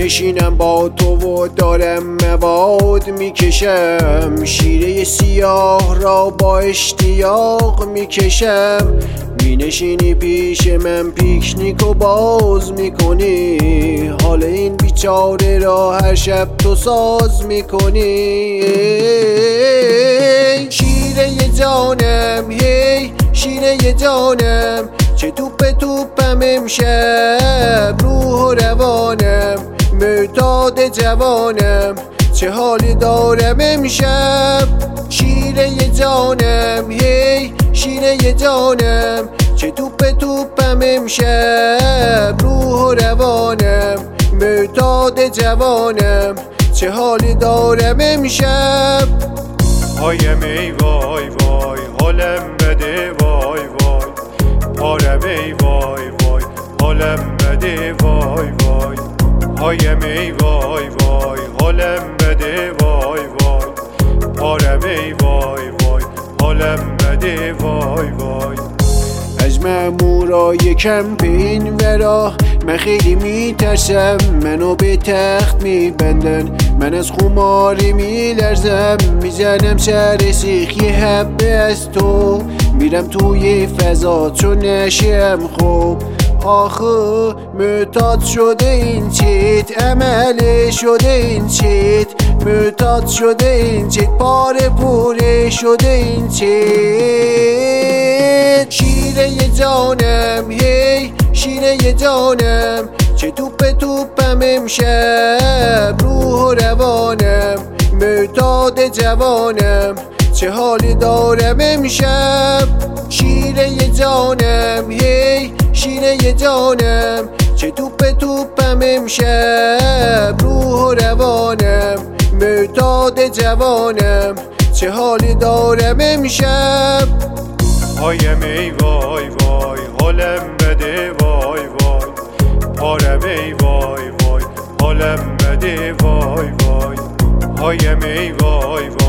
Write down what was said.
نشینم با تو و دارم مواد میکشم، شیره سیاه را با اشتیاق میکشم. می نشینی پیش من پیکنیک و باز میکنی، حال این بیچاره را هر شب تو ساز میکنی. شیره جانم هی شیره جانم، چه توپم امشب روح و روانم، معتاد جوانم چه حالی دارم امشب. شیره جانم هی شیره جانم، چه توپم امشب روح و روانم، معتاد جوانم چه حالی دارم امشب. هایم ای وای وای حالم بده وای وای، پارم ای وای وای حالم بده وای وای. هایم ای وای وای حالم بده وای وای، پارم ای وای وای حالم بده وای وای. از مامورای کمپین ورا من خیلی میترسم، منو به تخت میبندن، من از خماری میلرزم، میزنم سر سیخ یه حبه از تو، میرم توی فضا چون نشم خوب. آخه معتاد شده این چیت، عمله شده این چیت، معتاد شده این چیت، پاره پوره شده این چیت. شیره جانم هی شیره جانم، چه توپم امشب روح و روانم، معتاد جوانم چه حالی دارم امشب. شیره جانم هی شیره جانم، چه توپم امشب روح و روانم، معتاد جوانم چه حالی دارم امشب. هایم ای وای وای حالم بده وای وای، پارم ای وای وای حالم بده وای وای. هایم ای وای وای